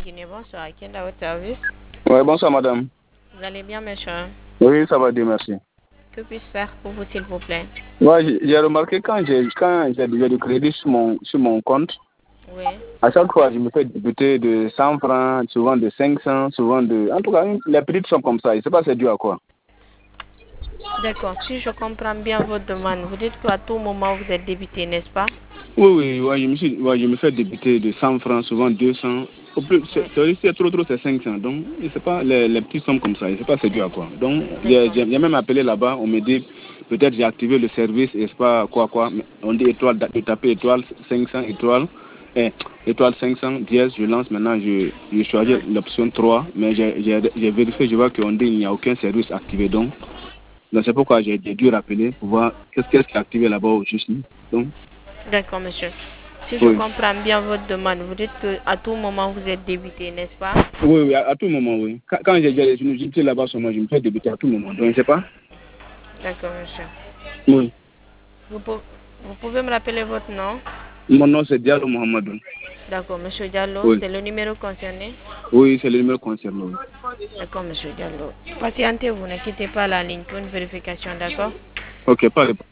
Guinée, bonsoir. Qui est à votre service? Oui, bonsoir madame. Vous allez bien, monsieur? Oui, ça va, Dieu merci. Que puis-je faire pour vous, s'il vous plaît? Ouais, j'ai remarqué quand j'ai du crédit sur mon compte, Oui. à chaque fois, je me fais débuter de 100 francs, souvent de 500, souvent de... En tout cas, les petites sommes comme ça. Je ne sais pas c'est dû à quoi. D'accord. Si je comprends bien votre demande, vous dites qu'à tout moment, vous êtes débité, n'est-ce pas? Oui, je me fais débuter de 100 francs, souvent 200. Au plus, c'est trop, c'est 500. Donc, je ne sais pas, les petites sommes comme ça, je ne sais pas c'est dû à quoi. Donc, j'ai même appelé là-bas, on me dit, peut-être j'ai activé le service, et c'est pas quoi. On dit étoile, de taper étoile 500, étoile 500, dièse, je lance maintenant, je choisis l'option 3, mais j'ai vérifié, je vois qu'on dit qu'il n'y a aucun service activé. Donc c'est pourquoi j'ai dû rappeler pour voir qu'est-ce qui est activé là-bas au juste. Donc, d'accord, monsieur. Si je comprends bien votre demande, vous dites qu'à tout moment, vous êtes débité, n'est-ce pas? Oui, à tout moment, oui. Quand j'étais là-bas, je me fais débuter à tout moment. Donc, je ne sais pas. D'accord, monsieur. Oui. Vous pouvez me rappeler votre nom? Mon nom, c'est Diallo Mohamedou. D'accord, monsieur Diallo, oui. C'est le numéro concerné? Oui, c'est le numéro concerné. Oui. D'accord, monsieur Diallo. Patientez-vous, ne quittez pas la ligne pour une vérification, d'accord? Ok, pas de problème.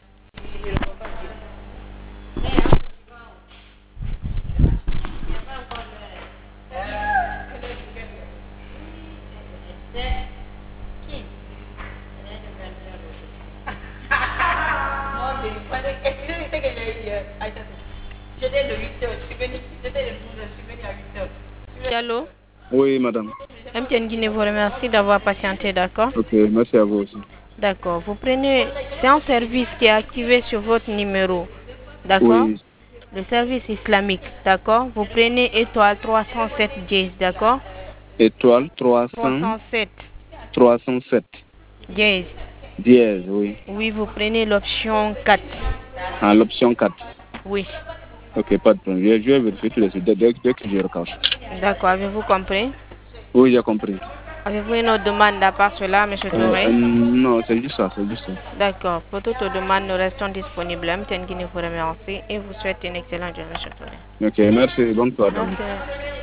J'étais de 8h, je suis venu, j'étais de 12h, je suis venu à 8h. Diallo? Oui, madame. MTN Guinée vous remercie d'avoir patienté, d'accord? Ok, merci à vous aussi. D'accord. Vous prenez, c'est un service qui est activé sur votre numéro, d'accord? Oui. Le service islamique, d'accord? Vous prenez étoile 307 dièse, d'accord? Étoile 307 dièse. Dièse, oui. Oui, vous prenez l'option 4. Ah, l'option 4. Oui. Ok, pas de problème. Je vais vérifier tout de suite dès que je recache. D'accord, avez-vous compris? Oui, j'ai compris. Avez-vous une autre demande à part cela, M. Touré? Non, c'est juste ça, c'est juste ça. D'accord. Pour toute demande, nous restons disponibles. MTN Guinée vous remercie et vous souhaite une excellente journée, M. Touré. Ok, merci. Bonne soirée. Merci.